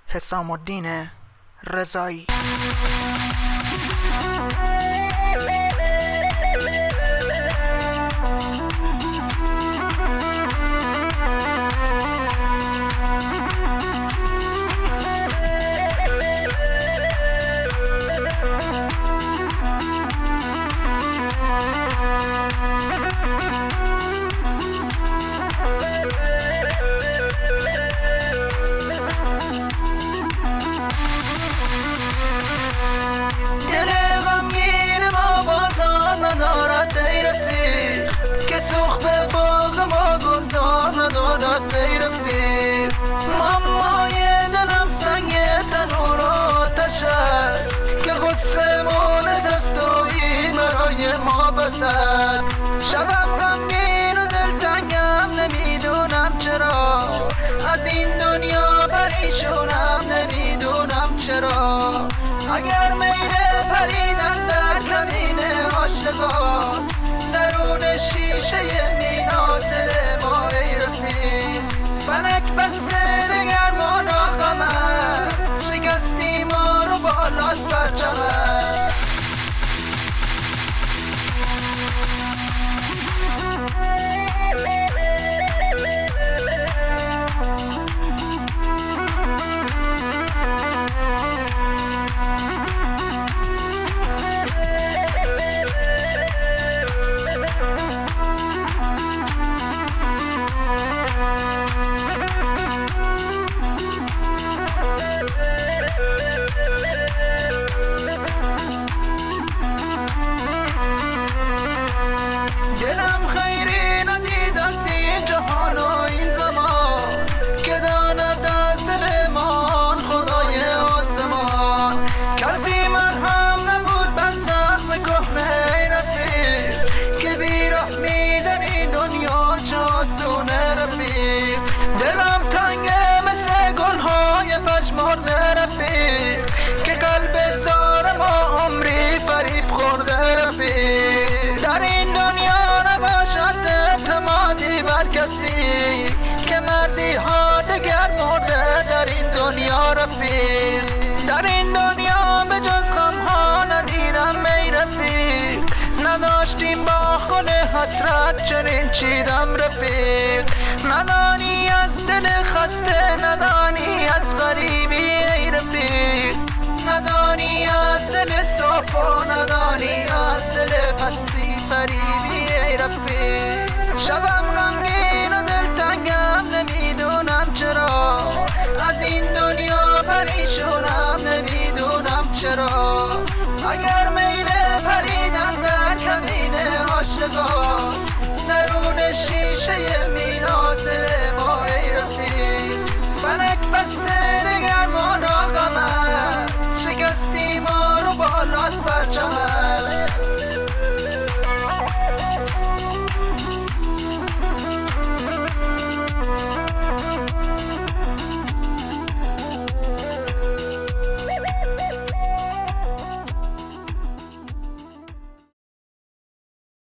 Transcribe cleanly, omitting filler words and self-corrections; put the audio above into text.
حسام الدین رضایی. سوخته باغ ما گلدان ندارد ای رفیق، مامای دلم سنگ تنور آتش است که غصه ما نزستویی برای ما بسد. شبم غمگین و دلتنگم نمیدونم چرا، از این دنیا پریشونم نمیدونم چرا. اگر میل پریدن در کمین عاشقان درون شیشه مینا دل ما ای رفیق، فلک بسته دگر ما ناغمه، شکستی ما رو بالاست پرچمه. دلم تنگه مثل گلهای پژمرده رفیق، که قلب زار ما عمری فریب خورده رفیق. در این دنیا نباشد اعتمادی بر کسی، که مردی ها دگر مرده در این دنیا رفیق. در این دنیا به جز غم ها ندیدم ای رفیق، نداشتیم با خود حسرت چنین چیدم رفیق. ندانی از دل خسته، ندانی از غریبی ای رفیق، ندانی از دل صاف و ندانی از دل پستی فریبی ای رفیق. شبم غمگین و دلتنگم نمیدونم چرا، از این دنیا پریشونم نمیدونم چرا. اگر میل پریدن در کمین عاشقان درون شیشه